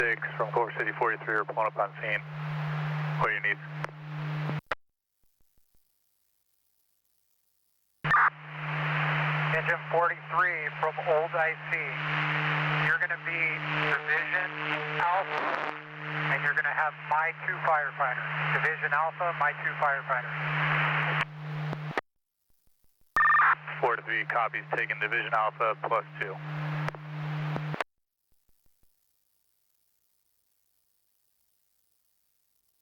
6 from Culver City 43 are pulling up on scene. What do you need? Engine 43 from Old IC. You're going to be Division Alpha, and you're going to have my 2 firefighters. Division Alpha, my 2 firefighters. 4 to 3 copies taken Division Alpha +2.